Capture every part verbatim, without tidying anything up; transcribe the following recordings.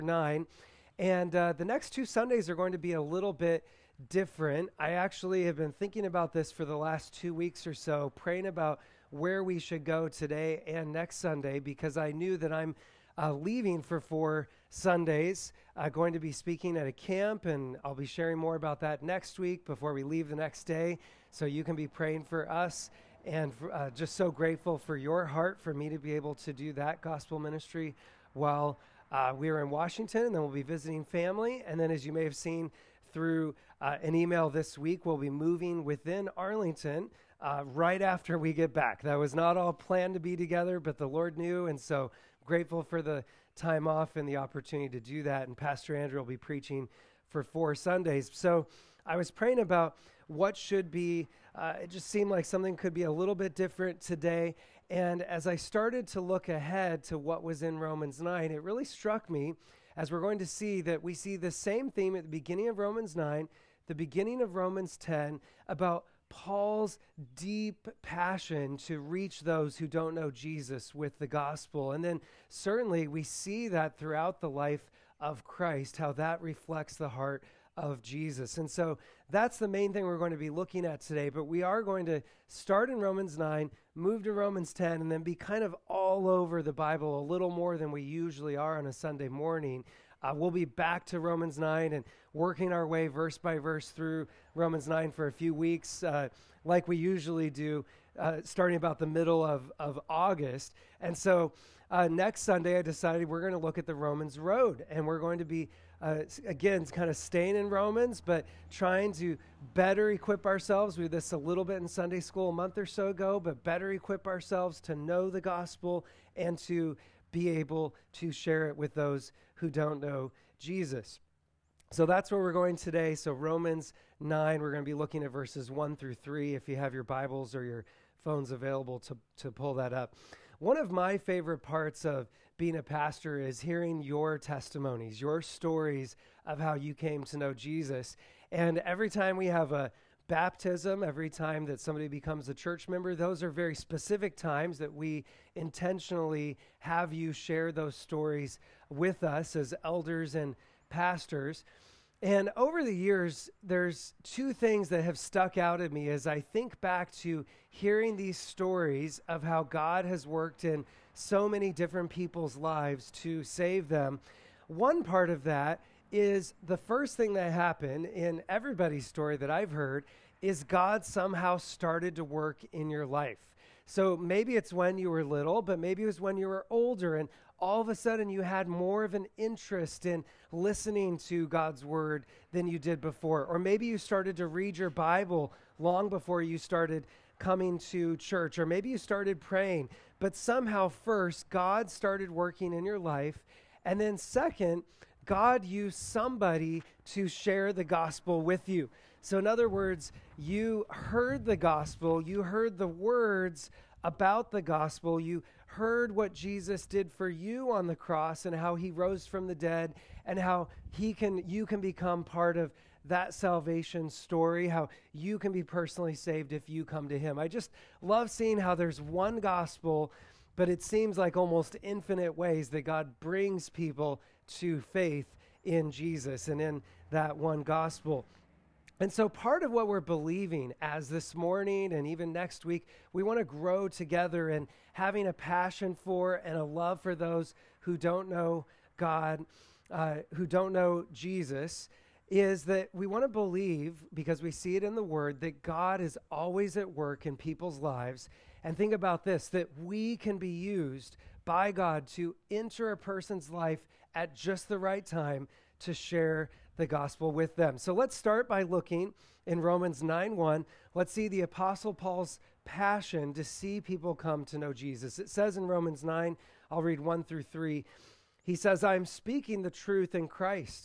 nine. And uh, the next two Sundays are going to be a little bit different. I actually have been thinking about this for the last two weeks or so, praying about where we should go today and next Sunday, because I knew that I'm uh, leaving for four Sundays, uh, going to be speaking at a camp, and I'll be sharing more about that next week before we leave the next day. So you can be praying for us, and uh, just so grateful for your heart for me to be able to do that gospel ministry while uh, we are in Washington, and then we'll be visiting family. And then, as you may have seen through uh, an email this week, we'll be moving within Arlington uh, right after we get back. That was not all planned to be together, but the Lord knew, and so grateful for the time off and the opportunity to do that. And Pastor Andrew will be preaching for four Sundays. So I was praying about what should be, uh, it just seemed like something could be a little bit different today. And as I started to look ahead to what was in Romans nine, it really struck me, as we're going to see, that we see the same theme at the beginning of Romans nine, the beginning of Romans ten, about Paul's deep passion to reach those who don't know Jesus with the gospel. And then certainly we see that throughout the life of Christ, how that reflects the heart of Jesus. And so that's the main thing we're going to be looking at today. But we are going to start in Romans nine, move to Romans ten, and then be kind of all over the Bible a little more than we usually are on a Sunday morning. Uh, we'll be back to Romans nine and working our way verse by verse through Romans nine for a few weeks, uh, like we usually do, uh, starting about the middle of, of August. And so uh, next Sunday, I decided we're going to look at the Romans road, and we're going to be, uh, again, kind of staying in Romans, but trying to better equip ourselves. We did this a little bit in Sunday school a month or so ago, but better equip ourselves to know the gospel and to be able to share it with those who don't know Jesus. So that's where we're going today. So Romans nine, we're going to be looking at verses one through three, if you have your Bibles or your phones available to, to pull that up. One of my favorite parts of being a pastor is hearing your testimonies, your stories of how you came to know Jesus. And every time we have a baptism, every time that somebody becomes a church member, those are very specific times that we intentionally have you share those stories with us as elders and pastors. And over the years, there's two things that have stuck out at me as I think back to hearing these stories of how God has worked in so many different people's lives to save them. One part of that is the first thing that happened in everybody's story that I've heard is God somehow started to work in your life. So maybe it's when you were little, but maybe it was when you were older, and all of a sudden you had more of an interest in listening to God's word than you did before. Or maybe you started to read your Bible long before you started coming to church, or maybe you started praying. But somehow first, God started working in your life. And then second, God used somebody to share the gospel with you. So in other words, you heard the gospel, you heard the words about the gospel, you heard what Jesus did for you on the cross and how he rose from the dead, and how he can, you can become part of that salvation story, how you can be personally saved if you come to him. I just love seeing how there's one gospel, but it seems like almost infinite ways that God brings people to faith in Jesus and in that one gospel. And so part of what we're believing as this morning and even next week, we want to grow together in having a passion for and a love for those who don't know God, uh, who don't know Jesus, is that we want to believe, because we see it in the Word, that God is always at work in people's lives. And think about this, that we can be used by God to enter a person's life at just the right time to share the gospel with them. So let's start by looking in Romans nine one. Let's see the Apostle Paul's passion to see people come to know Jesus. It says in Romans nine, I'll read one through three. He says, I am speaking the truth in Christ.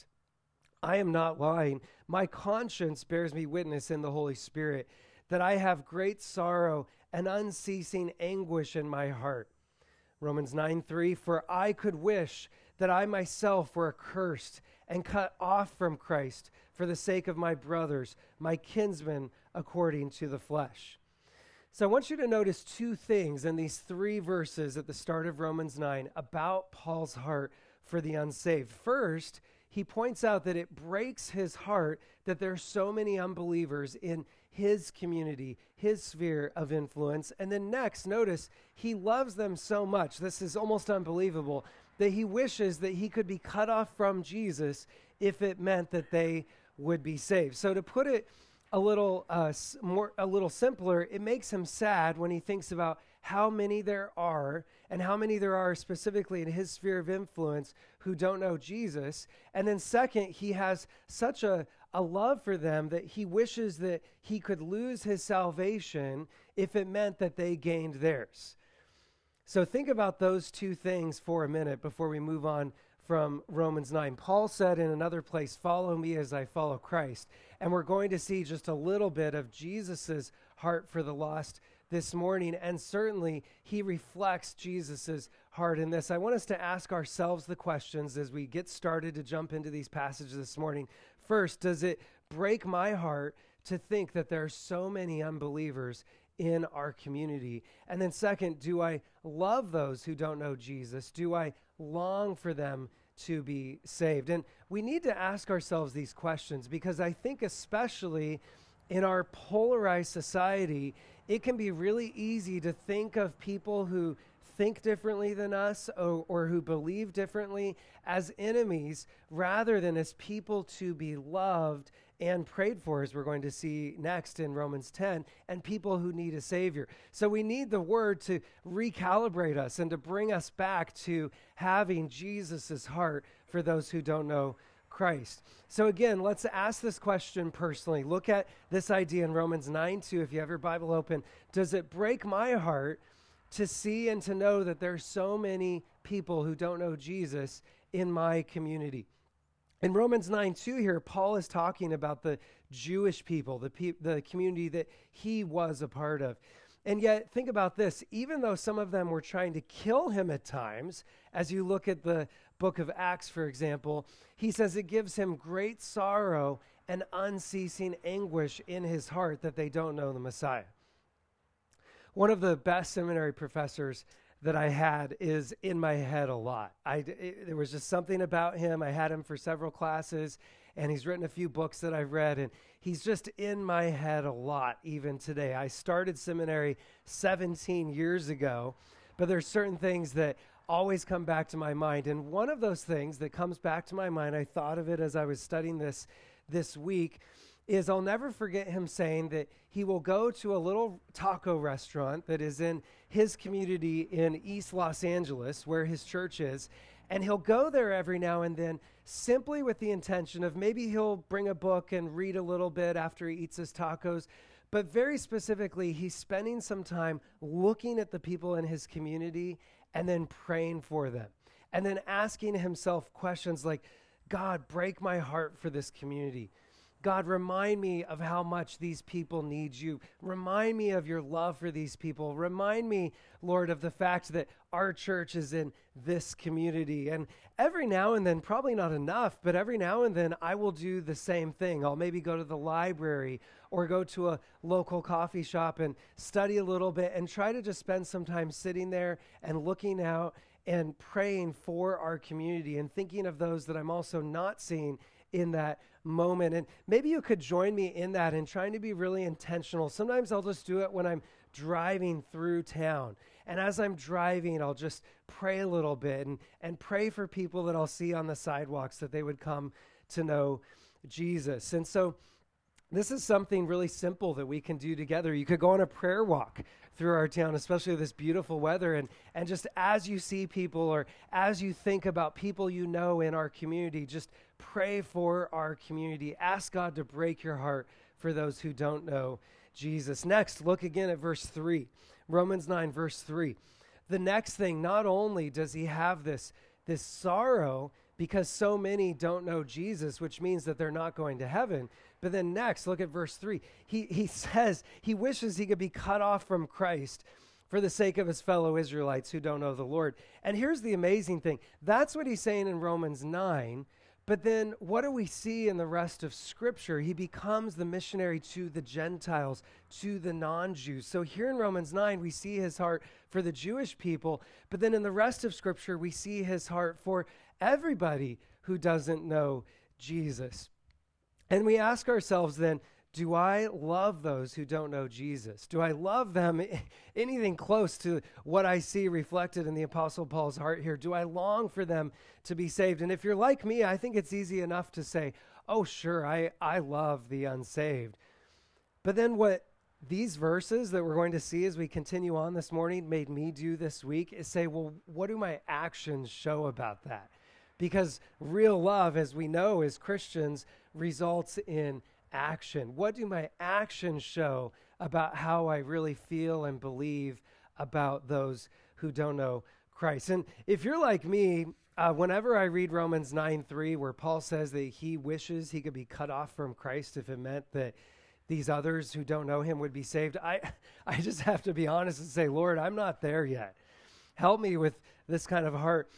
I am not lying. My conscience bears me witness in the Holy Spirit that I have great sorrow and unceasing anguish in my heart. Romans nine three, for I could wish that I myself were accursed and cut off from Christ for the sake of my brothers, my kinsmen according to the flesh. So I want you to notice two things in these three verses at the start of Romans nine about Paul's heart for the unsaved. First, he points out that it breaks his heart that there are so many unbelievers in his community, his sphere of influence. And then next, notice, he loves them so much, this is almost unbelievable, that he wishes that he could be cut off from Jesus if it meant that they would be saved. So to put it a little uh, more, a little simpler, it makes him sad when he thinks about how many there are and how many there are specifically in his sphere of influence who don't know Jesus. And then second, he has such a, a love for them that he wishes that he could lose his salvation if it meant that they gained theirs. So think about those two things for a minute before we move on from Romans nine. Paul said in another place, "Follow me as I follow Christ." And we're going to see just a little bit of Jesus's heart for the lost this morning, and certainly he reflects Jesus's heart in this. I want us to ask ourselves the questions as we get started to jump into these passages this morning. First, does it break my heart to think that there are so many unbelievers in our community? And then second, do I love those who don't know Jesus? Do I long for them to be saved? And we need to ask ourselves these questions because I think especially in our polarized society, it can be really easy to think of people who think differently than us or, or who believe differently as enemies rather than as people to be loved and prayed for, as we're going to see next in Romans ten, and people who need a Savior. So we need the Word to recalibrate us and to bring us back to having Jesus's heart for those who don't know Christ. So again, let's ask this question personally. Look at this idea in Romans nine two, if you have your Bible open. Does it break my heart to see and to know that there's so many people who don't know Jesus in my community? In Romans nine two here, Paul is talking about the Jewish people, the, pe- the community that he was a part of. And yet, think about this. Even though some of them were trying to kill him at times, as you look at the book of Acts, for example, he says it gives him great sorrow and unceasing anguish in his heart that they don't know the Messiah. One of the best seminary professors that I had is in my head a lot. I, it, there was just something about him. I had him for several classes, and he's written a few books that I've read, and he's just in my head a lot even today. I started seminary seventeen years ago, but there's certain things that always come back to my mind. And one of those things that comes back to my mind, I thought of it as I was studying this this week, is I'll never forget him saying that he will go to a little taco restaurant that is in his community in East Los Angeles, where his church is, and he'll go there every now and then simply with the intention of maybe he'll bring a book and read a little bit after he eats his tacos, but very specifically, he's spending some time looking at the people in his community and then praying for them, and then asking himself questions like, God, break my heart for this community. God, remind me of how much these people need you. Remind me of your love for these people. Remind me, Lord, of the fact that our church is in this community. And every now and then, probably not enough, but every now and then I will do the same thing. I'll maybe go to the library or go to a local coffee shop and study a little bit and try to just spend some time sitting there and looking out and praying for our community and thinking of those that I'm also not seeing in that moment. And maybe you could join me in that and trying to be really intentional. Sometimes I'll just do it when I'm driving through town. And as I'm driving, I'll just pray a little bit and, and pray for people that I'll see on the sidewalks that they would come to know Jesus. And so this is something really simple that we can do together. You could go on a prayer walk through our town, especially this beautiful weather. And, and just as you see people or as you think about people you know in our community, just pray for our community. Ask God to break your heart for those who don't know Jesus. Next, look again at verse three. Romans nine, verse three. The next thing, not only does he have this, this sorrow because so many don't know Jesus, which means that they're not going to heaven, but then next, look at verse three. He, he says he wishes he could be cut off from Christ for the sake of his fellow Israelites who don't know the Lord. And here's the amazing thing. That's what he's saying in Romans nine. But then what do we see in the rest of Scripture? He becomes the missionary to the Gentiles, to the non-Jews. So here in Romans nine, we see his heart for the Jewish people. But then in the rest of Scripture, we see his heart for everybody who doesn't know Jesus. And we ask ourselves then, do I love those who don't know Jesus? Do I love them anything close to what I see reflected in the Apostle Paul's heart here? Do I long for them to be saved? And if you're like me, I think it's easy enough to say, oh, sure, I, I love the unsaved. But then what these verses that we're going to see as we continue on this morning made me do this week is say, well, what do my actions show about that? Because real love, as we know as Christians, results in action. What do my actions show about how I really feel and believe about those who don't know Christ? And if you're like me, uh, whenever I read Romans nine three, where Paul says that he wishes he could be cut off from Christ if it meant that these others who don't know him would be saved, I, I just have to be honest and say, Lord, I'm not there yet. Help me with this kind of heart.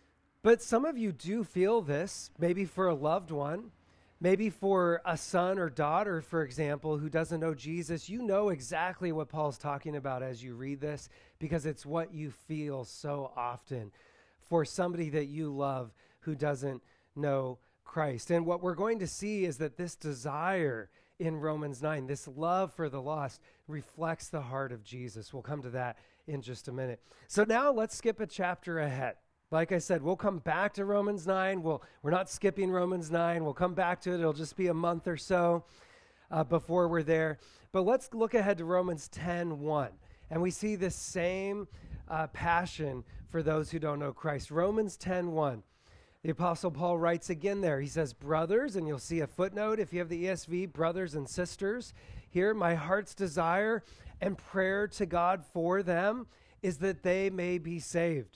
But some of you do feel this, maybe for a loved one, maybe for a son or daughter, for example, who doesn't know Jesus. You know exactly what Paul's talking about as you read this, because it's what you feel so often for somebody that you love who doesn't know Christ. And what we're going to see is that this desire in Romans nine, this love for the lost, reflects the heart of Jesus. We'll come to that in just a minute. So now let's skip a chapter ahead. Like I said, we'll come back to Romans nine. We'll, we're not skipping Romans nine. We'll come back to it. It'll just be a month or so uh, before we're there. But let's look ahead to Romans ten one. And we see this same uh, passion for those who don't know Christ. Romans ten one. The Apostle Paul writes again there. He says, brothers, and you'll see a footnote if you have the E S V, brothers and sisters. Here, my heart's desire and prayer to God for them is that they may be saved.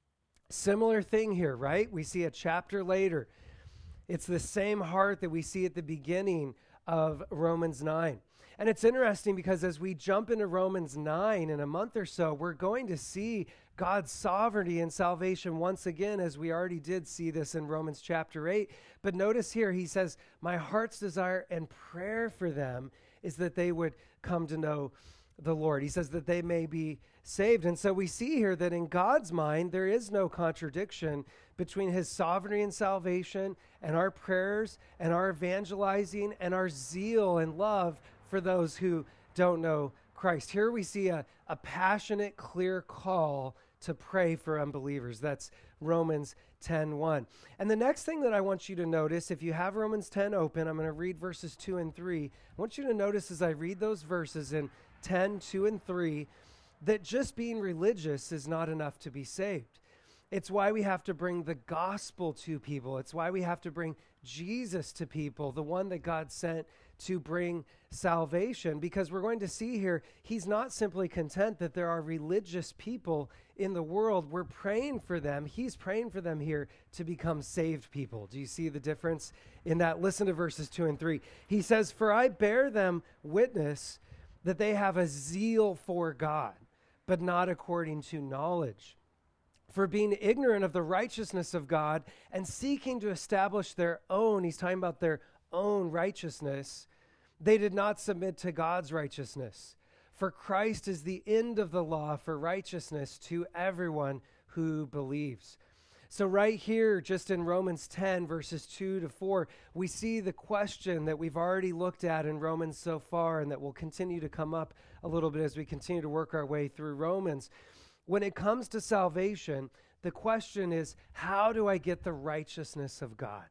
Similar thing here, right? We see a chapter later. It's the same heart that we see at the beginning of Romans nine. And it's interesting because as we jump into Romans nine in a month or so, we're going to see God's sovereignty and salvation once again, as we already did see this in Romans chapter eight. But notice here, he says, my heart's desire and prayer for them is that they would come to know the Lord. He says that they may be saved. And so we see here that in God's mind, there is no contradiction between his sovereignty and salvation and our prayers and our evangelizing and our zeal and love for those who don't know Christ. Here we see a, a passionate, clear call to pray for unbelievers. That's Romans ten one. And the next thing that I want you to notice, if you have Romans ten open, I'm going to read verses two and three. I want you to notice as I read those verses in ten, two and three, that just being religious is not enough to be saved. It's why we have to bring the gospel to people. It's why we have to bring Jesus to people, the one that God sent to bring salvation, because we're going to see here, he's not simply content that there are religious people in the world. We're praying for them. He's praying for them here to become saved people. Do you see the difference in that? Listen to verses two and three. He says, for I bear them witness that they have a zeal for God, but not according to knowledge. For being ignorant of the righteousness of God and seeking to establish their own, he's talking about their own righteousness, they did not submit to God's righteousness. For Christ is the end of the law for righteousness to everyone who believes. So right here, just in Romans ten, verses two to four, we see the question that we've already looked at in Romans so far and that will continue to come up a little bit as we continue to work our way through Romans. When it comes to salvation, the question is, how do I get the righteousness of God?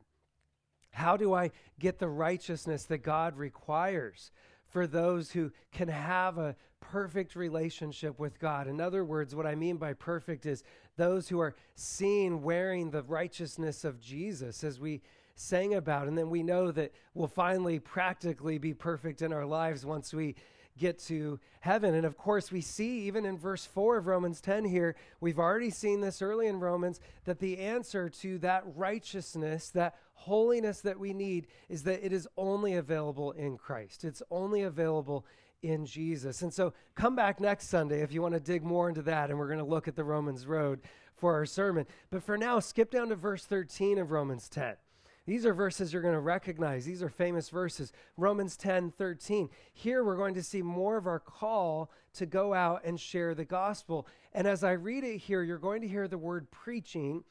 How do I get the righteousness that God requires for those who can have a perfect relationship with God? In other words, what I mean by perfect is those who are seen wearing the righteousness of Jesus, as we sang about. And then we know that we'll finally practically be perfect in our lives once we get to heaven. And of course, we see even in verse four of Romans ten here, we've already seen this early in Romans, that the answer to that righteousness, that holiness that we need, is that it is only available in Christ. It's only available in Jesus. And so come back next Sunday if you want to dig more into that, and we're going to look at the Romans road for our sermon. But for now, skip down to verse thirteen of Romans ten. These are verses you're going to recognize. These are famous verses. Romans ten thirteen. Here we're going to see more of our call to go out and share the gospel. And as I read it here, you're going to hear the word preaching.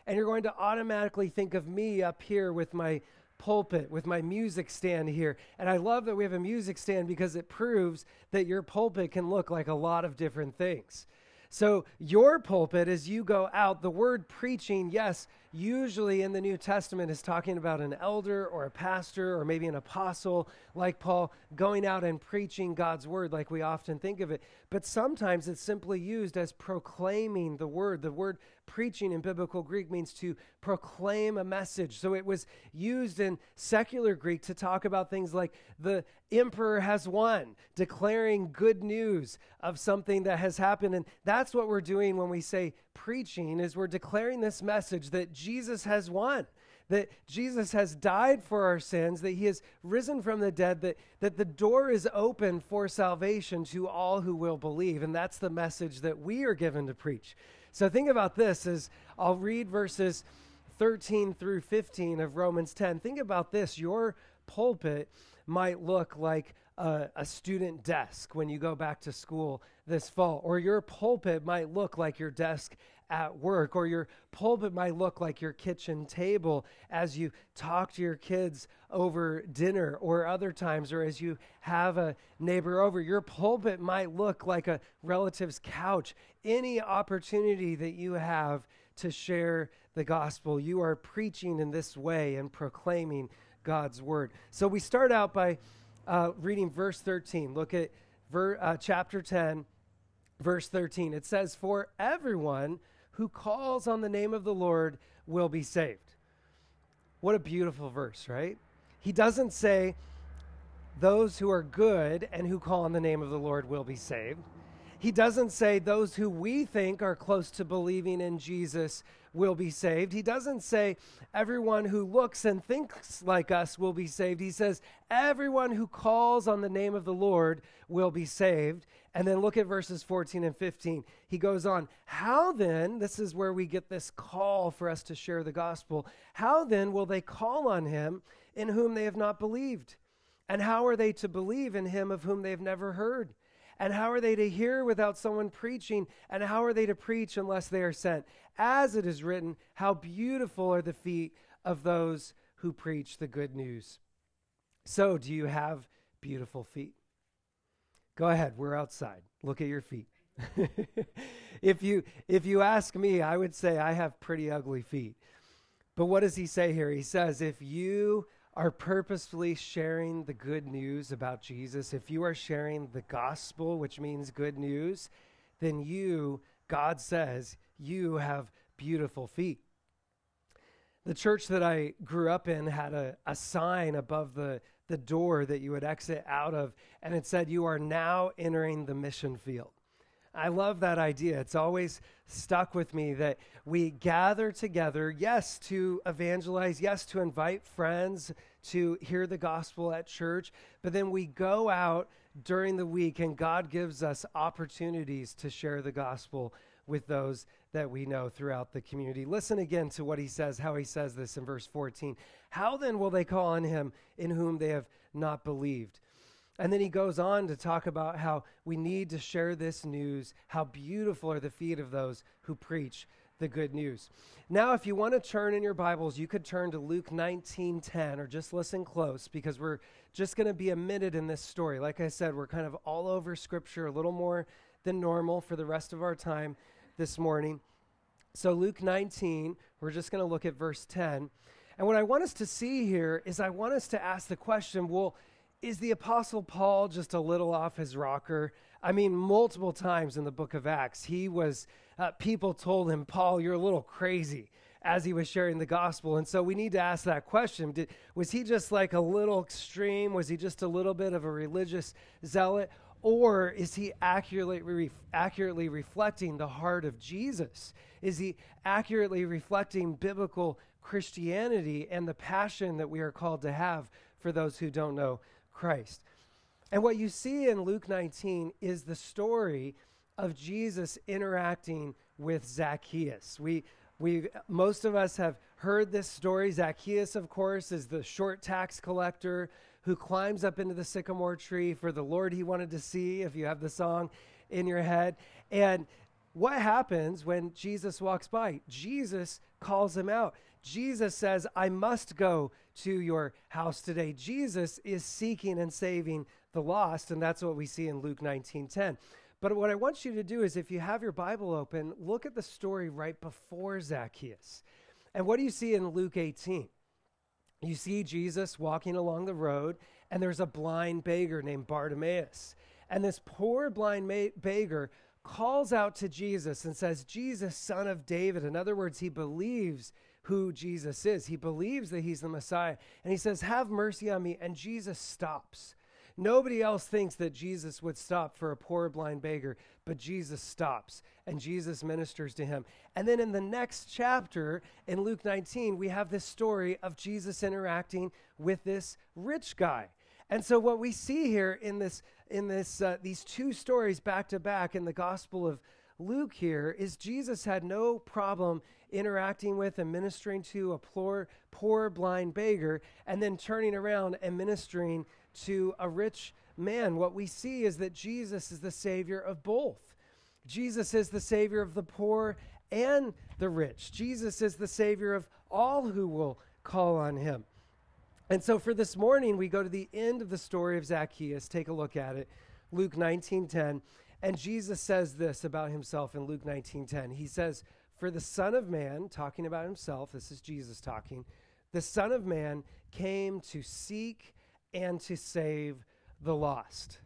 And you're going to automatically think of me up here with my pulpit, with my music stand here. And I love that we have a music stand because it proves that your pulpit can look like a lot of different things. So your pulpit, as you go out, the word preaching, yes, usually in the New Testament is talking about an elder or a pastor or maybe an apostle like Paul going out and preaching God's word like we often think of it. But sometimes it's simply used as proclaiming the word. The word preaching in biblical Greek means to proclaim a message. So it was used in secular Greek to talk about things like the emperor has won, declaring good news of something that has happened. And that's what we're doing when we say preaching, is we're declaring this message that Jesus has won, that Jesus has died for our sins, that he has risen from the dead, that, that the door is open for salvation to all who will believe. And that's the message that we are given to preach. So think about this as I'll read verses thirteen through fifteen of Romans ten. Think about this. Your pulpit might look like a, a student desk when you go back to school this fall, or your pulpit might look like your desk at work, or your pulpit might look like your kitchen table as you talk to your kids over dinner or other times, or as you have a neighbor over. Your pulpit might look like a relative's couch. Any opportunity that you have to share the gospel, you are preaching in this way and proclaiming God's word. So we start out by uh, reading verse thirteen. Look at ver- uh, chapter ten, verse thirteen. It says, "For everyone who calls on the name of the Lord will be saved." What a beautiful verse, right? He doesn't say those who are good and who call on the name of the Lord will be saved. He doesn't say those who we think are close to believing in Jesus will be saved. He doesn't say everyone who looks and thinks like us will be saved. He says everyone who calls on the name of the Lord will be saved. And then look at verses fourteen and fifteen. He goes on, "How then," this is where we get this call for us to share the gospel, "how then will they call on him in whom they have not believed? And how are they to believe in him of whom they have never heard? And how are they to hear without someone preaching? And how are they to preach unless they are sent? As it is written, how beautiful are the feet of those who preach the good news." So, do you have beautiful feet? Go ahead, we're outside. Look at your feet. If you if you ask me, I would say I have pretty ugly feet. But what does he say here? He says, if you are purposefully sharing the good news about Jesus, if you are sharing the gospel, which means good news, then you, God says, you have beautiful feet. The church that I grew up in had a, a sign above the, the door that you would exit out of, and it said, "You are now entering the mission field." I love that idea. It's always stuck with me that we gather together, yes, to evangelize, yes, to invite friends to hear the gospel at church, but then we go out during the week and God gives us opportunities to share the gospel with those that we know throughout the community. Listen again to what he says, how he says this in verse fourteen. "How then will they call on him in whom they have not believed?" And then he goes on to talk about how we need to share this news, how beautiful are the feet of those who preach the good news. Now, if you want to turn in your Bibles, you could turn to Luke nineteen ten, or just listen close, because we're just going to be a minute in this story. Like I said, we're kind of all over Scripture, a little more than normal for the rest of our time this morning. So Luke nineteen, we're just going to look at verse ten. And what I want us to see here is I want us to ask the question, well, is the Apostle Paul just a little off his rocker? I mean, multiple times in the book of Acts, he was, uh, people told him, "Paul, you're a little crazy," as he was sharing the gospel. And so we need to ask that question. Did, was he just like a little extreme? Was he just a little bit of a religious zealot? Or is he accurately, re- accurately reflecting the heart of Jesus? Is he accurately reflecting biblical Christianity and the passion that we are called to have for those who don't know Christ? And what you see in Luke nineteen is the story of Jesus interacting with Zacchaeus. We, we, most of us have heard this story. Zacchaeus, of course, is the short tax collector who climbs up into the sycamore tree for the Lord he wanted to see, if you have the song in your head. And what happens when Jesus walks by? Jesus calls him out. Jesus says, I must go to your house today. Jesus is seeking and saving the lost, and that's what we see in Luke nineteen ten. But what I want you to do is, if you have your Bible open, look at the story right before Zacchaeus. And what do you see in Luke eighteen? You see Jesus walking along the road, and there's a blind beggar named Bartimaeus. And this poor blind ma- beggar calls out to Jesus and says, Jesus, son of David. In other words, he believes who Jesus is. He believes that he's the Messiah. And he says, have mercy on me. And Jesus stops. Nobody else thinks that Jesus would stop for a poor blind beggar, but Jesus stops, and Jesus ministers to him. And then in the next chapter, in Luke nineteen, we have this story of Jesus interacting with this rich guy. And so what we see here in this, in this, uh, these two stories back to back in the Gospel of Luke here is Jesus had no problem interacting with and ministering to a poor, poor blind beggar, and then turning around and ministering to a rich man. What we see is that Jesus is the Savior of both. Jesus is the Savior of the poor and the rich. Jesus is the Savior of all who will call on him. And so for this morning, we go to the end of the story of Zacchaeus. Take a look at it, Luke nineteen ten. And Jesus says this about himself in Luke nineteen ten. He says, for the Son of Man, talking about himself, this is Jesus talking, the Son of Man came to seek and to save the lost.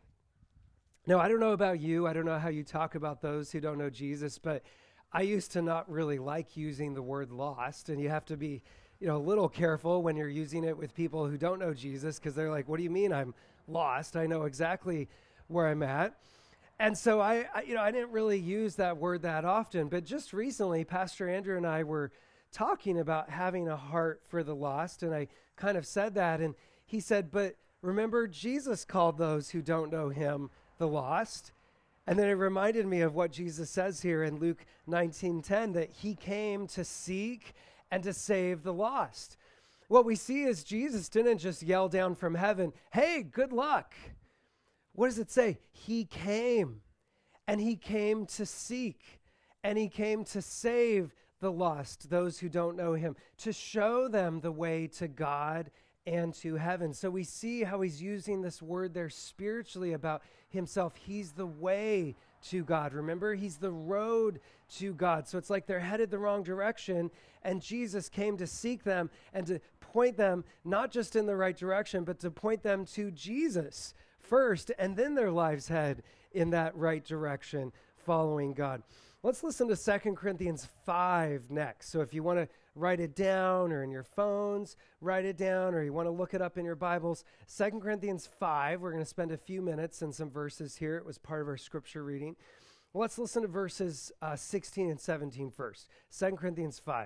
Now, I don't know about you. I don't know how you talk about those who don't know Jesus, but I used to not really like using the word lost, and you have to be, you know, a little careful when you're using it with people who don't know Jesus, because they're like, what do you mean I'm lost? I know exactly where I'm at. And so I, I, you know, I didn't really use that word that often, but just recently, Pastor Andrew and I were talking about having a heart for the lost, and I kind of said that, and he said, but remember, Jesus called those who don't know him the lost. And then it reminded me of what Jesus says here in Luke nineteen ten, that he came to seek and to save the lost. What we see is Jesus didn't just yell down from heaven, hey, good luck. What does it say? He came, and he came to seek, and he came to save the lost, those who don't know him, to show them the way to God and to heaven. So we see how he's using this word there spiritually about himself. He's the way to God. Remember, he's the road to God. So it's like they're headed the wrong direction, and Jesus came to seek them and to point them not just in the right direction, but to point them to Jesus first, and then their lives head in that right direction, following God. Let's listen to Second Corinthians five next. So if you want to write it down, or in your phones, write it down, or you want to look it up in your Bibles, Second Corinthians five, we're going to spend a few minutes and some verses here. It was part of our scripture reading. Let's listen to verses uh, sixteen and seventeen first. Second Corinthians five.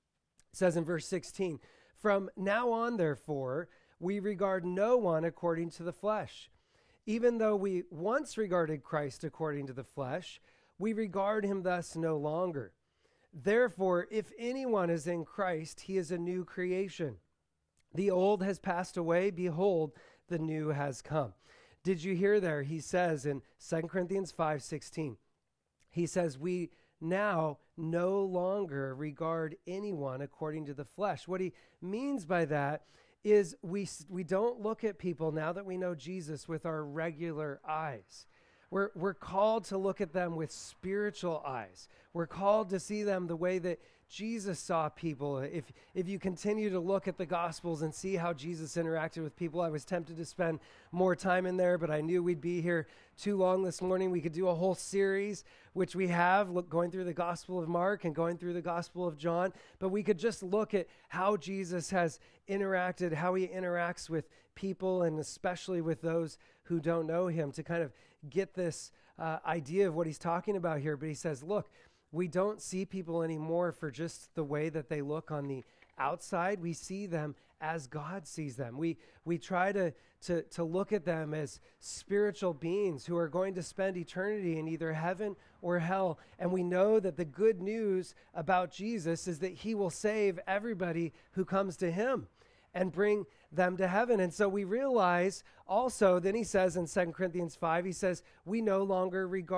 It says in verse sixteen, from now on, therefore, we regard no one according to the flesh. Even though we once regarded Christ according to the flesh, we regard him thus no longer. Therefore, if anyone is in Christ, he is a new creation. The old has passed away. Behold, the new has come. Did you hear there? He says in Second Corinthians five sixteen, he says, we now no longer regard anyone according to the flesh. What he means by that is we we don't look at people now that we know Jesus with our regular eyes. We're, we're called to look at them with spiritual eyes. We're called to see them the way that Jesus saw people. If, if you continue to look at the Gospels and see how Jesus interacted with people, I was tempted to spend more time in there, but I knew we'd be here too long this morning. We could do a whole series, which we have, look, going through the Gospel of Mark and going through the Gospel of John, but we could just look at how Jesus has interacted, how he interacts with people, and especially with those who don't know him, to kind of get this uh, idea of what he's talking about here. But he says, look, we don't see people anymore for just the way that they look on the outside. We see them as God sees them. We we try to, to, to look at them as spiritual beings who are going to spend eternity in either heaven or hell. And we know that the good news about Jesus is that he will save everybody who comes to him and bring them to heaven. And so we realize also, then he says in Second Corinthians five, he says, we no longer regard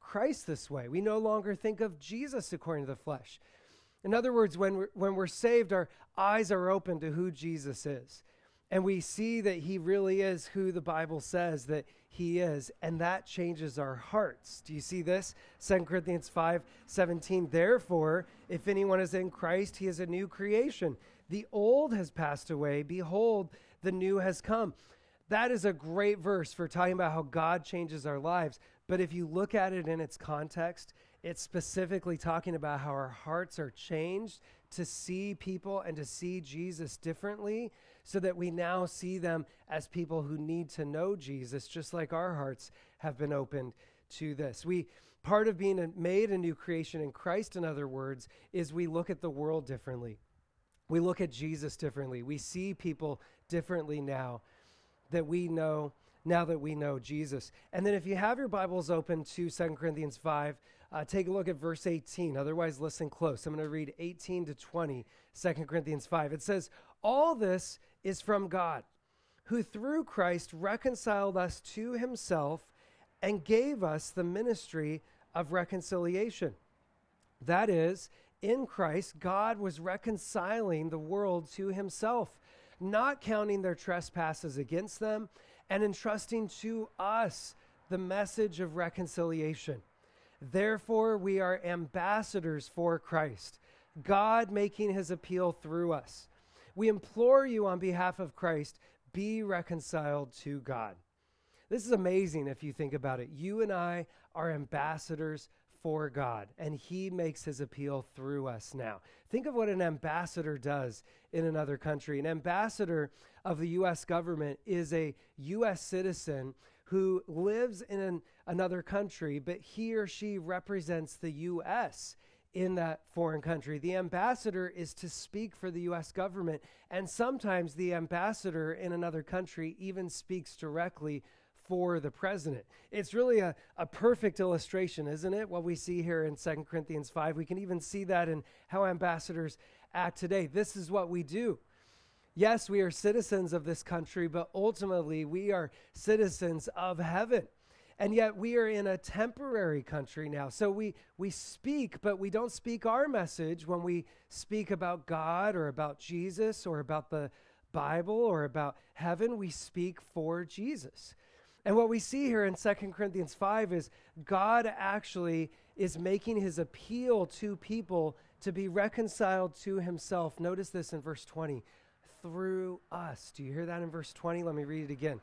Christ this way. We no longer think of Jesus according to the flesh. In other words, when we're, when we're saved, our eyes are open to who Jesus is. And we see that he really is who the Bible says that he is. And that changes our hearts. Do you see this? Second Corinthians five seventeen. Therefore, if anyone is in Christ, he is a new creation. The old has passed away. Behold, the new has come. That is a great verse for talking about how God changes our lives. But if you look at it in its context, it's specifically talking about how our hearts are changed to see people and to see Jesus differently, so that we now see them as people who need to know Jesus, just like our hearts have been opened to this. We part of being a, made a new creation in Christ, in other words, is we look at the world differently. We look at Jesus differently. We see people differently now that we know, now that we know Jesus. And then if you have your Bibles open to Second Corinthians five, uh, take a look at verse eighteen. Otherwise, listen close. I'm going to read eighteen to twenty, Second Corinthians five. It says, all this is from God, who through Christ reconciled us to himself and gave us the ministry of reconciliation. That is, in Christ, God was reconciling the world to himself, not counting their trespasses against them, and entrusting to us the message of reconciliation. Therefore, we are ambassadors for Christ, God making his appeal through us. We implore you on behalf of Christ, be reconciled to God. This is amazing if you think about it. You and I are ambassadors for God, and he makes his appeal through us now. Think of what an ambassador does in another country. An ambassador of the U S government is a U S citizen who lives in an, another country, but he or she represents the U S in that foreign country. The ambassador is to speak for the U S government, and sometimes the ambassador in another country even speaks directly for the president. It's really a, a perfect illustration, isn't it? What we see here in Second Corinthians five. We can even see that in how ambassadors act today. This is what we do. Yes, we are citizens of this country, but ultimately we are citizens of heaven. And yet we are in a temporary country now. So we, we speak, but we don't speak our message when we speak about God or about Jesus or about the Bible or about heaven. We speak for Jesus. And what we see here in Second Corinthians five is God actually is making his appeal to people to be reconciled to himself. Notice this in verse twenty, through us. Do you hear that in verse twenty? Let me read it again.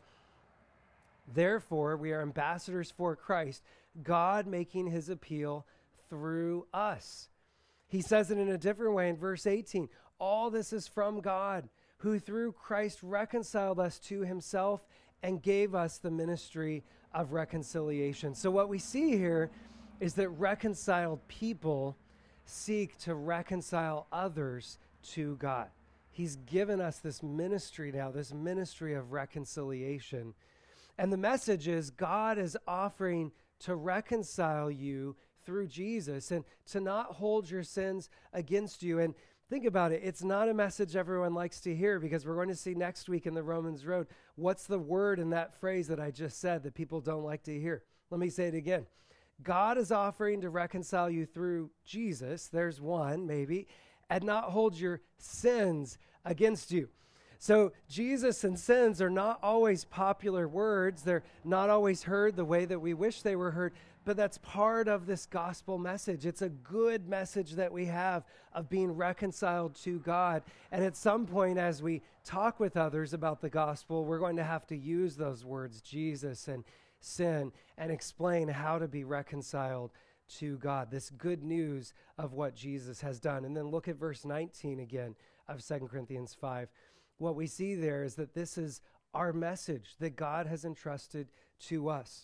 Therefore, we are ambassadors for Christ, God making his appeal through us. He says it in a different way in verse eighteen. All this is from God, who through Christ reconciled us to himself and gave us the ministry of reconciliation. So what we see here is that reconciled people seek to reconcile others to God. He's given us this ministry now, this ministry of reconciliation. And the message is God is offering to reconcile you through Jesus and to not hold your sins against you. And think about it. It's not a message everyone likes to hear, because we're going to see next week in the Romans Road, what's the word in that phrase that I just said that people don't like to hear? Let me say it again. God is offering to reconcile you through Jesus. There's one, maybe, and not hold your sins against you. So Jesus and sins are not always popular words. They're not always heard the way that we wish they were heard, but that's part of this gospel message. It's a good message that we have of being reconciled to God. And at some point, as we talk with others about the gospel, we're going to have to use those words, Jesus and sin, and explain how to be reconciled to God. This good news of what Jesus has done. And then look at verse nineteen again of Second Corinthians five. What we see there is that this is our message that God has entrusted to us.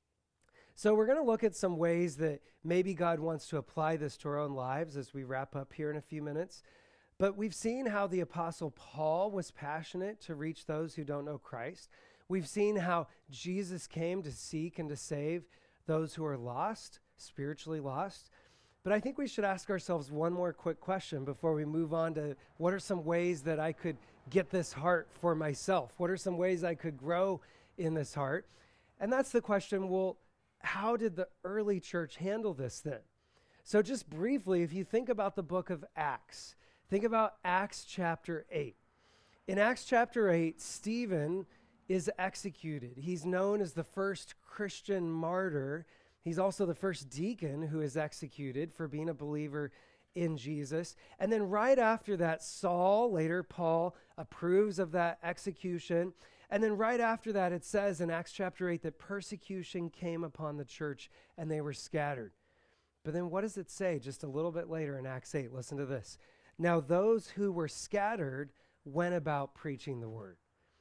So we're going to look at some ways that maybe God wants to apply this to our own lives as we wrap up here in a few minutes. But we've seen how the Apostle Paul was passionate to reach those who don't know Christ. We've seen how Jesus came to seek and to save those who are lost, spiritually lost. But I think we should ask ourselves one more quick question before we move on to what are some ways that I could get this heart for myself? What are some ways I could grow in this heart? And that's the question, well, how did the early church handle this then? So just briefly, if you think about the book of Acts, think about Acts chapter eight. In Acts chapter eight, Stephen is executed. He's known as the first Christian martyr. He's also the first deacon who is executed for being a believer in Jesus. And then right after that, Saul, later Paul, approves of that execution. And then right after that, it says in Acts chapter eight that persecution came upon the church and they were scattered. But then what does it say just a little bit later in Acts eight? Listen to this. Now those who were scattered went about preaching the word.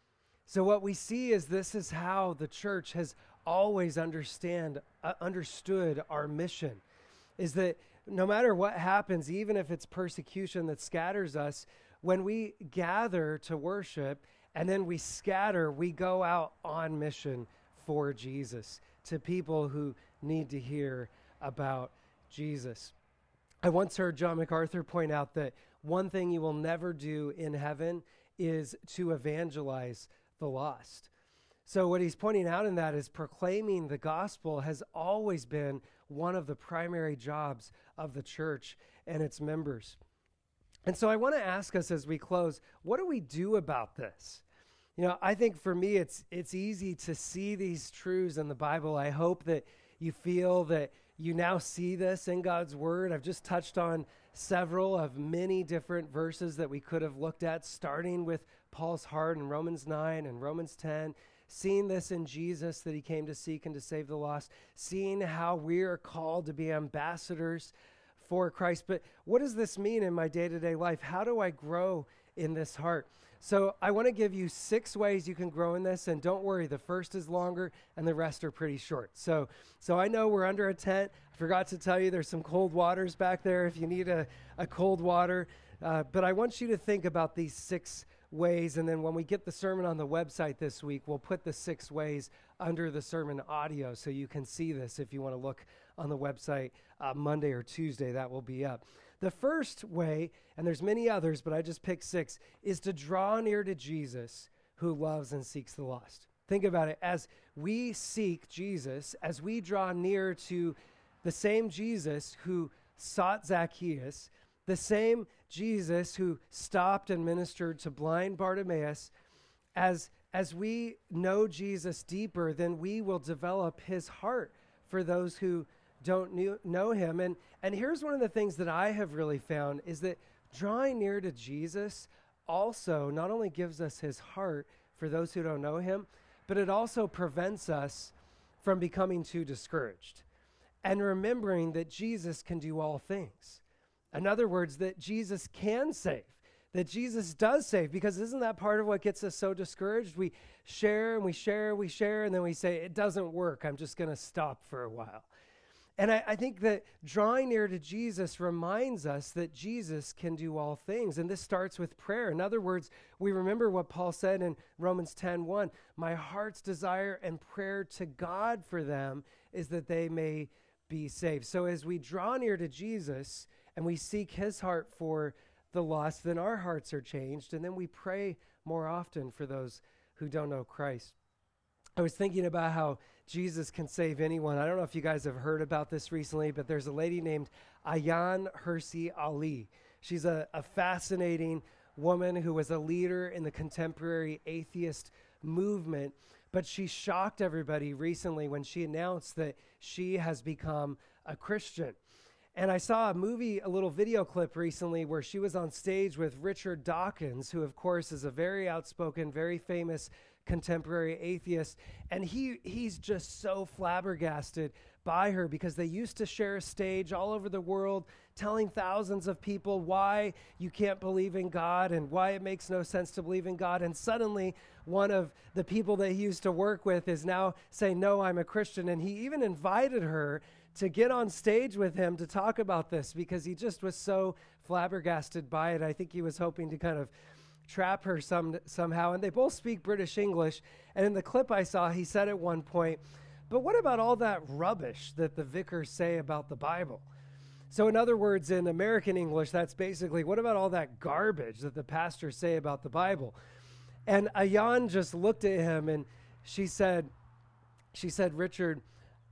So what we see is this is how the church has always understand uh, understood our mission, is that no matter what happens, even if it's persecution that scatters us, when we gather to worship and then we scatter, we go out on mission for Jesus to people who need to hear about Jesus. I once heard John MacArthur point out that one thing you will never do in heaven is to evangelize the lost. So what he's pointing out in that is proclaiming the gospel has always been one of the primary jobs of the church and its members. And so I want to ask us as we close, what do we do about this? You know, I think for me, it's it's easy to see these truths in the Bible. I hope that you feel that you now see this in God's word. I've just touched on several of many different verses that we could have looked at, starting with Paul's heart in Romans nine and Romans ten, seeing this in Jesus that he came to seek and to save the lost, seeing how we are called to be ambassadors for Christ. But what does this mean in my day-to-day life? How do I grow in this heart? So I want to give you six ways you can grow in this, and don't worry, the first is longer and the rest are pretty short. So so I know we're under a tent. I forgot to tell you there's some cold waters back there if you need a, a cold water. Uh, but I want you to think about these six ways, and then when we get the sermon on the website this week, we'll put the six ways under the sermon audio so you can see this if you want to look on the website uh, Monday or Tuesday. That will be up. The first way, and there's many others, but I just picked six, is to draw near to Jesus who loves and seeks the lost. Think about it. As we seek Jesus, as we draw near to the same Jesus who sought Zacchaeus, the same Jesus who stopped and ministered to blind Bartimaeus, as, as we know Jesus deeper, then we will develop his heart for those who don't knew, know him. And, and here's one of the things that I have really found is that drawing near to Jesus also not only gives us his heart for those who don't know him, but it also prevents us from becoming too discouraged and remembering that Jesus can do all things. In other words, that Jesus can save, that Jesus does save, because isn't that part of what gets us so discouraged? We share and we share, we share, and then we say, it doesn't work. I'm just going to stop for a while. And I, I think that drawing near to Jesus reminds us that Jesus can do all things. And this starts with prayer. In other words, we remember what Paul said in Romans ten one, my heart's desire and prayer to God for them is that they may be saved. So as we draw near to Jesus and we seek his heart for the lost, then our hearts are changed. And then we pray more often for those who don't know Christ. I was thinking about how Jesus can save anyone. I don't know if you guys have heard about this recently, but there's a lady named Ayaan Hirsi Ali. She's a, a fascinating woman who was a leader in the contemporary atheist movement, but she shocked everybody recently when she announced that she has become a Christian. And I saw a movie, a little video clip recently where she was on stage with Richard Dawkins, who of course is a very outspoken, very famous contemporary atheist, and he he's just so flabbergasted by her because they used to share a stage all over the world telling thousands of people why you can't believe in God and why it makes no sense to believe in God. And suddenly one of the people that he used to work with is now saying, no, I'm a Christian. And he even invited her to get on stage with him to talk about this because he just was so flabbergasted by it. I think he was hoping to kind of trap her some somehow. And they both speak British English. And in the clip I saw, he said at one point, but what about all that rubbish that the vicars say about the Bible? So in other words, in American English, that's basically, what about all that garbage that the pastors say about the Bible? And Ayaan just looked at him and she said, she said, Richard,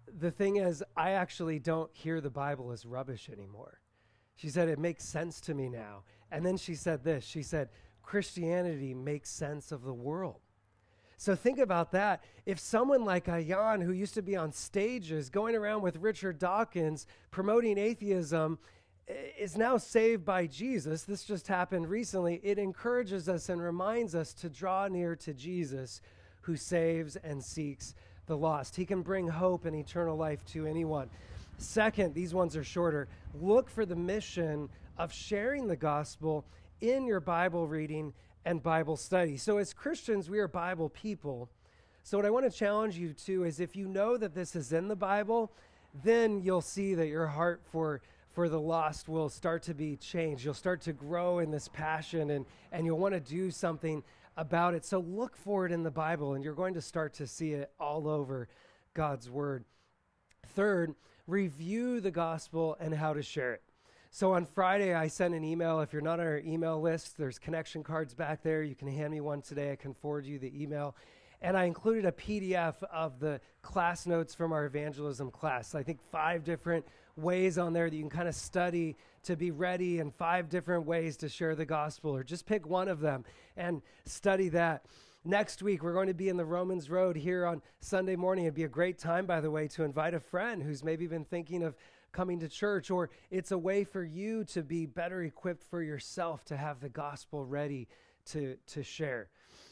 the thing is, I actually don't hear the Bible as rubbish anymore. She said, it makes sense to me now. And then she said this, she said, Christianity makes sense of the world. So think about that. If someone like Ayan, who used to be on stages going around with Richard Dawkins promoting atheism, is now saved by Jesus, this just happened recently, it encourages us and reminds us to draw near to Jesus, who saves and seeks the lost. He can bring hope and eternal life to anyone. Second, these ones are shorter. Look for the mission of sharing the gospel in your Bible reading and Bible study. So as Christians, we are Bible people. So what I want to challenge you to is, if you know that this is in the Bible, then you'll see that your heart for for the lost will start to be changed. You'll start to grow in this passion, and, and you'll want to do something about it. So look for it in the Bible, and you're going to start to see it all over God's word. Third, review the gospel and how to share it. So on Friday, I sent an email. If you're not on our email list, there's connection cards back there. You can hand me one today. I can forward you the email. And I included a P D F of the class notes from our evangelism class. I think five different ways on there that you can kind of study to be ready, and five different ways to share the gospel, or just pick one of them and study that. Next week, we're going to be in the Romans Road here on Sunday morning. It'd be a great time, by the way, to invite a friend who's maybe been thinking of coming to church, or it's a way for you to be better equipped for yourself to have the gospel ready to, to share.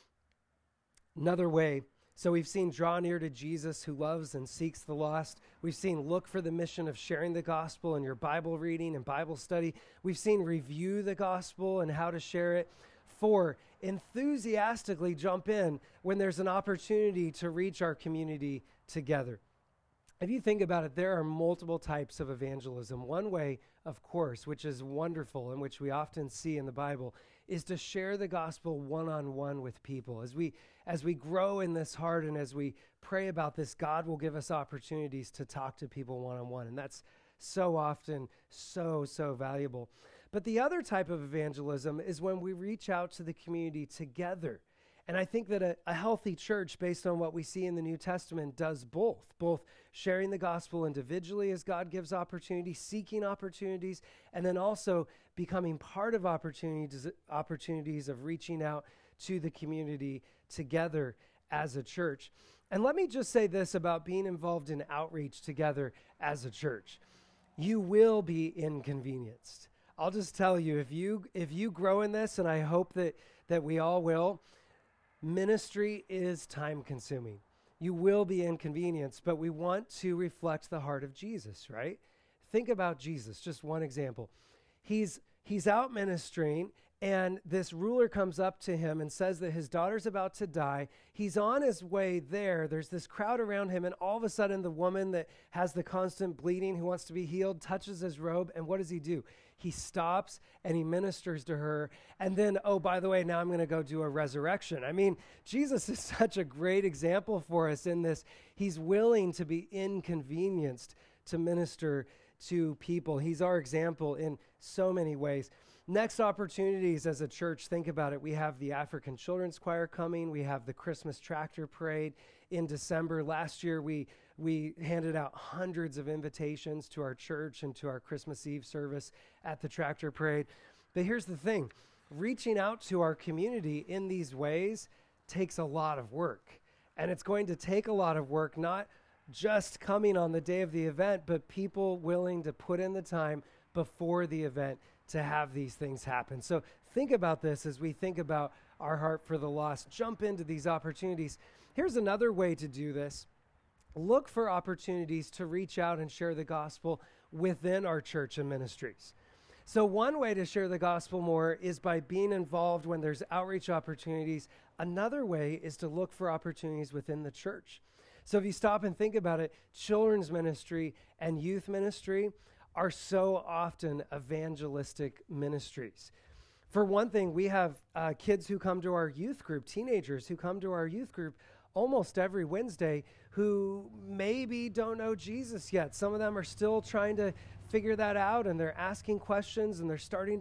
Another way, so we've seen draw near to Jesus, who loves and seeks the lost. We've seen look for the mission of sharing the gospel in your Bible reading and Bible study. We've seen review the gospel and how to share it. Four, enthusiastically jump in when there's an opportunity to reach our community together. If you think about it, there are multiple types of evangelism. One way, of course, which is wonderful and which we often see in the Bible, is to share the gospel one-on-one with people. As we as we grow in this heart and as we pray about this, God will give us opportunities to talk to people one-on-one. And that's so often so, so valuable. But the other type of evangelism is when we reach out to the community together. And I think that a, a healthy church, based on what we see in the New Testament, does both. Both sharing the gospel individually as God gives opportunities, seeking opportunities, and then also becoming part of opportunities, opportunities of reaching out to the community together as a church. And let me just say this about being involved in outreach together as a church. You will be inconvenienced. I'll just tell you, if you if you grow in this, and I hope that that we all will, ministry is time-consuming. You will be inconvenienced, but we want to reflect the heart of Jesus, right? Think about Jesus, just one example. He's he's out ministering, and this ruler comes up to him and says that his daughter's about to die. He's on his way there. There's this crowd around him, and all of a sudden the woman that has the constant bleeding, who wants to be healed, touches his robe, and what does he do? He stops and he ministers to her. And then, oh, by the way, now I'm going to go do a resurrection. I mean, Jesus is such a great example for us in this. He's willing to be inconvenienced to minister to people. He's our example in so many ways. Next opportunities as a church, think about it. We have the African Children's Choir coming. We have the Christmas Tractor Parade in December. Last year, we we handed out hundreds of invitations to our church and to our Christmas Eve service at the Tractor Parade. But here's the thing. Reaching out to our community in these ways takes a lot of work. And it's going to take a lot of work, not just coming on the day of the event, but people willing to put in the time before the event to have these things happen. So think about this as we think about our heart for the lost. Jump into these opportunities. Here's another way to do this. Look for opportunities to reach out and share the gospel within our church and ministries. So one way to share the gospel more is by being involved when there's outreach opportunities. Another way is to look for opportunities within the church. So if you stop and think about it, children's ministry and youth ministry are so often evangelistic ministries. For one thing, we have uh, kids who come to our youth group, teenagers who come to our youth group almost every Wednesday who maybe don't know Jesus yet. Some of them are still trying to figure that out, and they're asking questions, and they're starting to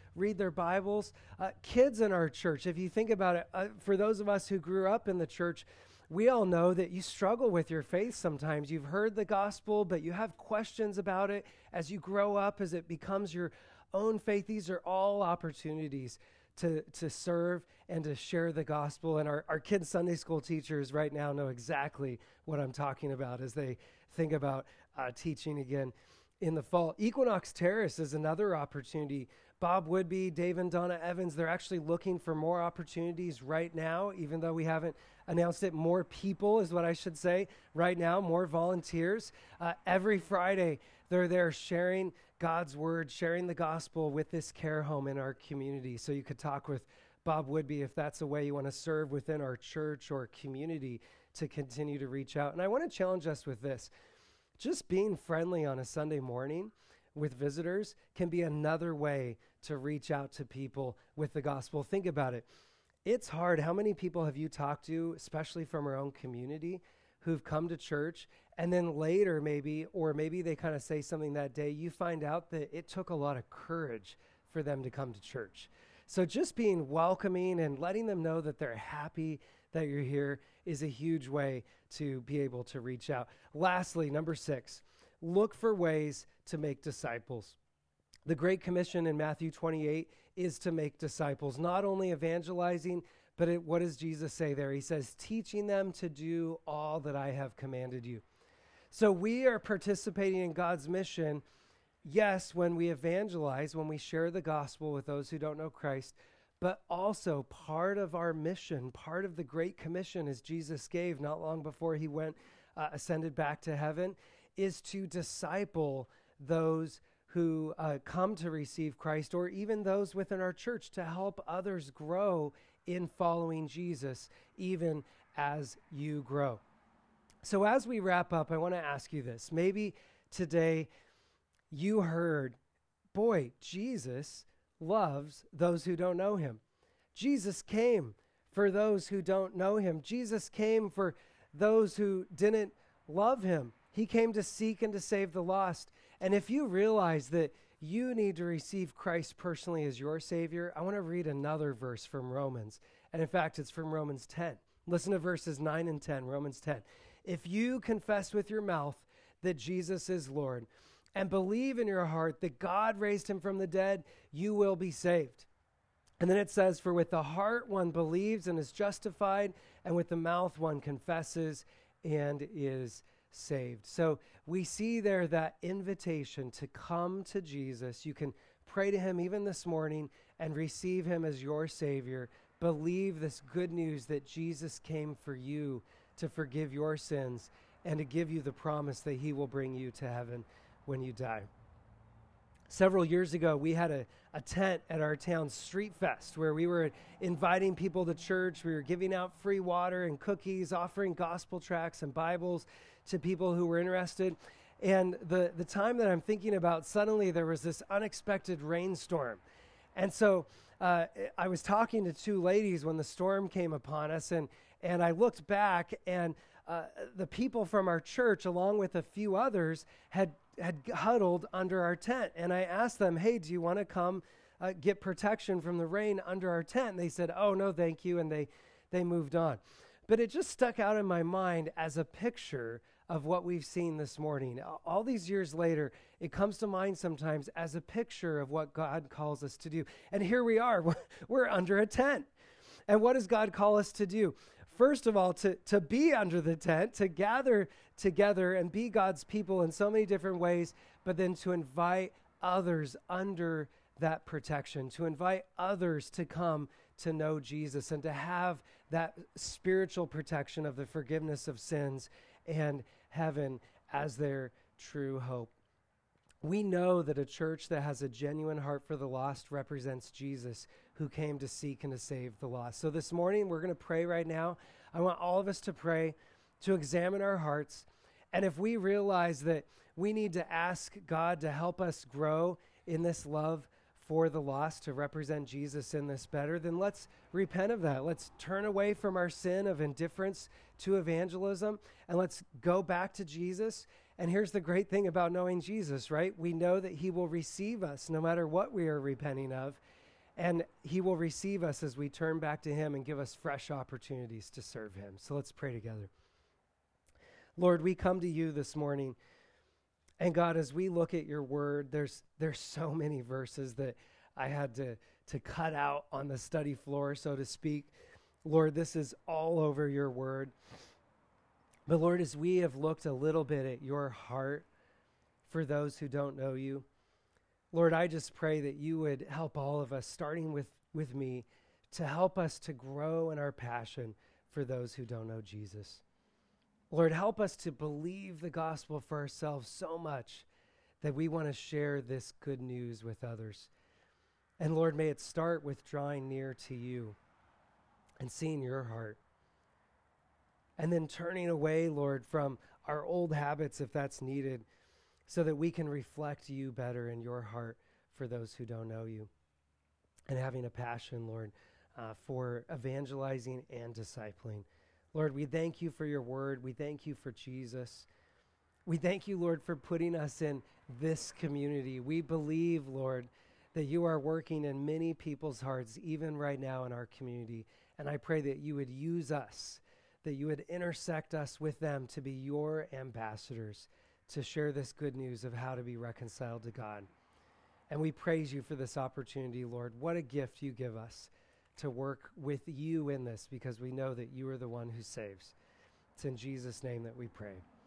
read their Bibles. Uh, kids in our church, if you think about it, uh, for those of us who grew up in the church, we all know that you struggle with your faith sometimes. You've heard the gospel, but you have questions about it as you grow up, as it becomes your own faith. These are all opportunities to, to serve and to share the gospel. And our, our kids' Sunday school teachers right now know exactly what I'm talking about as they think about uh, teaching again in the fall. Equinox Terrace is another opportunity. Bob Woodby, Dave and Donna Evans, they're actually looking for more opportunities right now, even though we haven't announced it. More people is what I should say right now, more volunteers. Uh, every Friday, they're there sharing God's word, sharing the gospel with this care home in our community. So you could talk with Bob Woodby if that's a way you want to serve within our church or community to continue to reach out. And I want to challenge us with this. Just being friendly on a Sunday morning with visitors can be another way to reach out to people with the gospel. Think about it. It's hard. How many people have you talked to, especially from our own community, who've come to church and then later maybe, or maybe they kind of say something that day, you find out that it took a lot of courage for them to come to church. So just being welcoming and letting them know that they're happy that you're here is a huge way to be able to reach out. Lastly, number six, look for ways to make disciples. The Great Commission in Matthew twenty-eight is to make disciples, not only evangelizing, but it, what does Jesus say there? He says, teaching them to do all that I have commanded you. So we are participating in God's mission, yes, when we evangelize, when we share the gospel with those who don't know Christ, but also part of our mission, part of the Great Commission as Jesus gave not long before he went, uh, ascended back to heaven, is to disciple those who uh, come to receive Christ, or even those within our church, to help others grow in following Jesus, even as you grow. So as we wrap up, I want to ask you this. Maybe today you heard, boy, Jesus loves those who don't know him. Jesus came for those who don't know him. Jesus came for those who didn't love him. He came to seek and to save the lost. And if you realize that you need to receive Christ personally as your Savior, I want to read another verse from Romans. And in fact, it's from Romans ten. Listen to verses nine and ten, Romans ten. If you confess with your mouth that Jesus is Lord and believe in your heart that God raised him from the dead, you will be saved. And then it says, for with the heart one believes and is justified, and with the mouth one confesses and is saved. So we see there that invitation to come to Jesus. You can pray to him even this morning and receive him as your Savior. Believe this good news that Jesus came for you to forgive your sins and to give you the promise that he will bring you to heaven when you die. Several years ago, we had a, a tent at our town's Street Fest where we were inviting people to church. We were giving out free water and cookies, offering gospel tracts and Bibles to people who were interested. And the, the time that I'm thinking about, suddenly there was this unexpected rainstorm. And so uh, I was talking to two ladies when the storm came upon us, and, and I looked back, and uh, the people from our church, along with a few others, had had huddled under our tent. And I asked them, hey, do you want to come uh, get protection from the rain under our tent? And they said, oh, no, thank you. And they, they moved on. But it just stuck out in my mind as a picture of what we've seen this morning. All these years later, it comes to mind sometimes as a picture of what God calls us to do. And here we are, we're under a tent. And what does God call us to do? First of all, to, to be under the tent, to gather together and be God's people in so many different ways, but then to invite others under that protection, to invite others to come to know Jesus and to have that spiritual protection of the forgiveness of sins and heaven as their true hope. We know that a church that has a genuine heart for the lost represents Jesus, who came to seek and to save the lost. So this morning, we're going to pray right now. I want all of us to pray, to examine our hearts. And if we realize that we need to ask God to help us grow in this love for the lost, to represent Jesus in this better, then let's repent of that. Let's turn away from our sin of indifference to evangelism, and let's go back to Jesus. And here's the great thing about knowing Jesus, right? We know that he will receive us no matter what we are repenting of, And he will receive us as we turn back to him and give us fresh opportunities to serve him. So let's pray together. Lord, we come to you this morning. And God, as we look at your word, there's there's so many verses that I had to, to cut out on the study floor, so to speak. Lord, this is all over your word. But Lord, as we have looked a little bit at your heart for those who don't know you, Lord, I just pray that you would help all of us, starting with, with me, to help us to grow in our passion for those who don't know Jesus. Lord, help us to believe the gospel for ourselves so much that we want to share this good news with others. And Lord, may it start with drawing near to you and seeing your heart. And then turning away, Lord, from our old habits if that's needed, so that we can reflect you better in your heart for those who don't know you. And having a passion, Lord, uh, for evangelizing and discipling. Lord, we thank you for your word. We thank you for Jesus. We thank you, Lord, for putting us in this community. We believe, Lord, that you are working in many people's hearts, even right now in our community. And I pray that you would use us, that you would intersect us with them to be your ambassadors, to share this good news of how to be reconciled to God. And we praise you for this opportunity, Lord. What a gift you give us to work with you in this, because we know that you are the one who saves. It's in Jesus' name that we pray.